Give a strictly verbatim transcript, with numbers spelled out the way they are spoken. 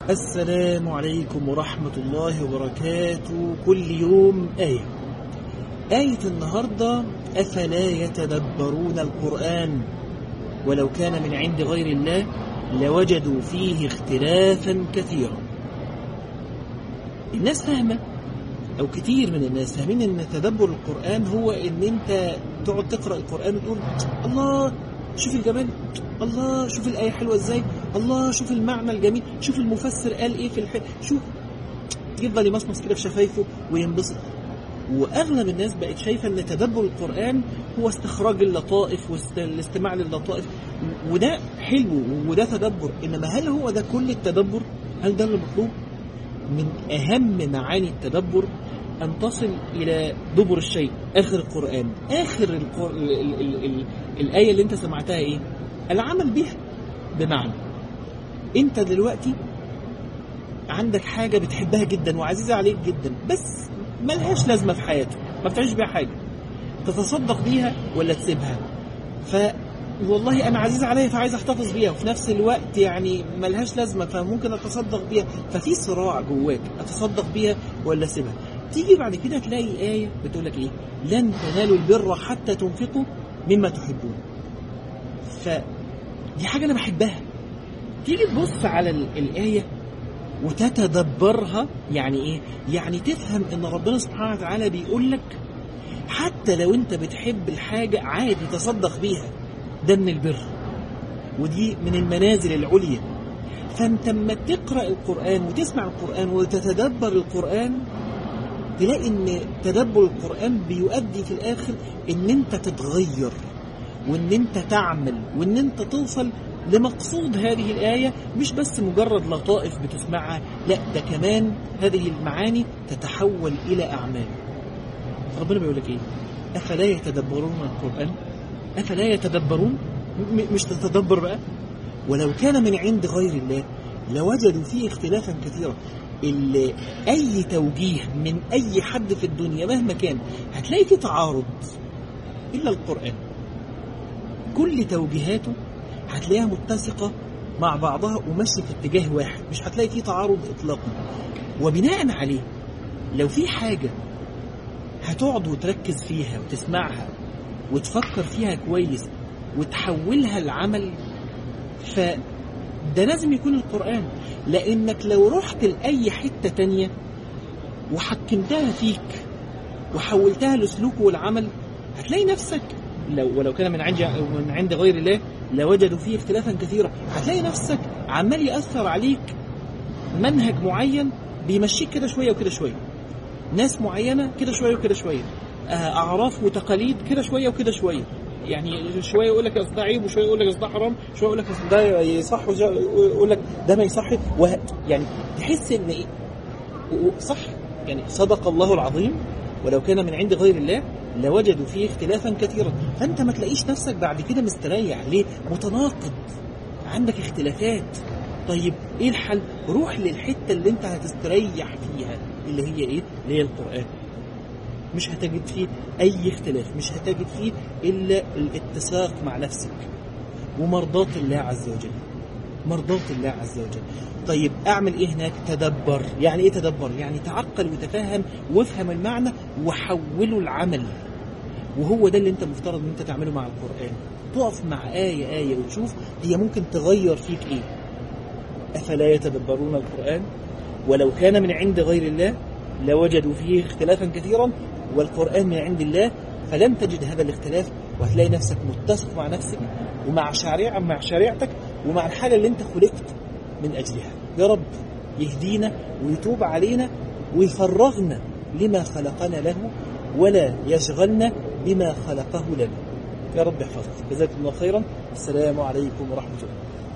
السلام عليكم ورحمة الله وبركاته. كل يوم آية. آية النهاردة: أفلا يتدبرون القرآن ولو كان من عند غير الله لوجدوا فيه اختلافا كثيرا. الناس فاهمة، أو كتير من الناس فاهمين أن تدبر القرآن هو أن أنت تقعد تقرأ القرآن وتقول الله شوف الجمال، الله شوف الآية حلوة إزاي، الله شوف المعنى الجميل، شوف المفسر قال إيه في الحل، شوف يفضل يمصمص كده في شفايفه وينبسط. وأغلب الناس بقت شايفة أن تدبر القرآن هو استخراج اللطائف والاستماع للطائف، وده حلو وده تدبر، إنما هل هو ده كل التدبر؟ هل ده اللي مطلوب؟ من أهم معاني التدبر أن تصل إلى دبر الشيء، آخر القرآن. آخر القر... ال... ال... ال... ال... الآية اللي أنت سمعتها إيه؟ العمل بها. بمعنى أنت دلوقتي عندك حاجة بتحبها جدا وعزيزة عليك جدا، بس ملهاش لازمة في حياتك، ما بتعيش بيها حاجة، تتصدق بيها ولا تسيبها؟ ف والله أنا عزيزة عليا فعايز أحتفظ بيها، وفي نفس الوقت يعني ملهاش لازمة فممكن أتصدق بيها، ففي صراع جواك، أتصدق بيها ولا أسيبها؟ تيجي بعد كده تلاقي آية بتقولك إيه؟ لن تنالوا البر حتى تنفقوا مما تحبون. فدي حاجة أنا بحبها. تيجي تبص على الآية وتتدبرها، يعني إيه؟ يعني تفهم إن ربنا سبحانه وتعالى بيقولك حتى لو أنت بتحب الحاجة عادي تصدق بيها، ده من البر، ودي من المنازل العليا. فأنت لما تقرأ القرآن وتسمع القرآن وتتدبر القرآن تلاقي ان تدبر القرآن بيؤدي في الآخر ان انت تتغير، وان انت تعمل، وان انت توصل لمقصود هذه الآية، مش بس مجرد لطائف بتسمعها، لا ده كمان هذه المعاني تتحول إلى أعمال. ربنا بيقولك ايه؟ أفلا يتدبرون القرآن؟ أفلا يتدبرون؟ م- مش تتدبر بقى؟ ولو كان من عند غير الله لوجدوا فيه اختلافا كثيرا. اللي أي توجيه من أي حد في الدنيا مهما كان هتلاقي فيه تعارض، إلا القرآن كل توجيهاته هتلاقيها متسقة مع بعضها وماشية في اتجاه واحد، مش هتلاقي فيه تعارض إطلاقا. وبناء عليه لو في حاجة هتقعد وتركز فيها وتسمعها وتفكر فيها كويس وتحولها لعمل، فده لازم يكون القرآن. لأنك لو رحت لأي حتة تانية وحكمتها فيك وحولتها لسلوك والعمل هتلاقي نفسك لو ولو كان من عند من عند غير الله لوجدوا فيه اختلافا كثيرا. هتلاقي نفسك عمال يأثر عليك منهج معين بيمشيك كده شوية وكده شوية، ناس معينة كده شوية وكده شوية، أعراف وتقاليد كده شوية وكده شوية، يعني شويه يقول لك اصل ده عيب، وشويه يقول لك اصل ده حرام، شويه يقول لك اصل ده يصح، وشويه يقول لك ده ما يصحش، وه... يعني تحس ان ايه صح، يعني صدق الله العظيم ولو كان من عند غير الله لوجدوا فيه اختلافا كثيرا. فانت ما تلاقيش نفسك بعد كده مستريح ليه؟ متناقض، عندك اختلافات. طيب ايه الحل؟ روح للحته اللي انت هتستريح فيها، اللي هي ايه؟ اللي هي القرآن. مش هتجد فيه أي اختلاف، مش هتجد فيه إلا الاتساق مع نفسك ومرضات الله عز وجل، مرضات الله عز وجل. طيب أعمل إيه هناك؟ تدبر. يعني إيه تدبر؟ يعني تعقل وتفهم وافهم المعنى وحوله العمل. وهو ده اللي أنت مفترض أن أنت تعمله مع القرآن، تقف مع آية آية وتشوف هي ممكن تغير فيك إيه. أفلا يتدبرون القرآن ولو كان من عند غير الله لوجدوا فيه اختلافا كثيرا، والقرآن من عند الله، فلن تجد هذا الاختلاف، وهتلاقي نفسك متسق مع نفسك ومع شريعة مع شريعتك ومع الحاجة اللي انت خلقت من أجلها. يا رب يهدينا ويتوب علينا ويفرغنا لما خلقنا له ولا يشغلنا بما خلقه لنا. يا رب يحفظك. جزاكم الله خيرا. السلام عليكم ورحمة الله.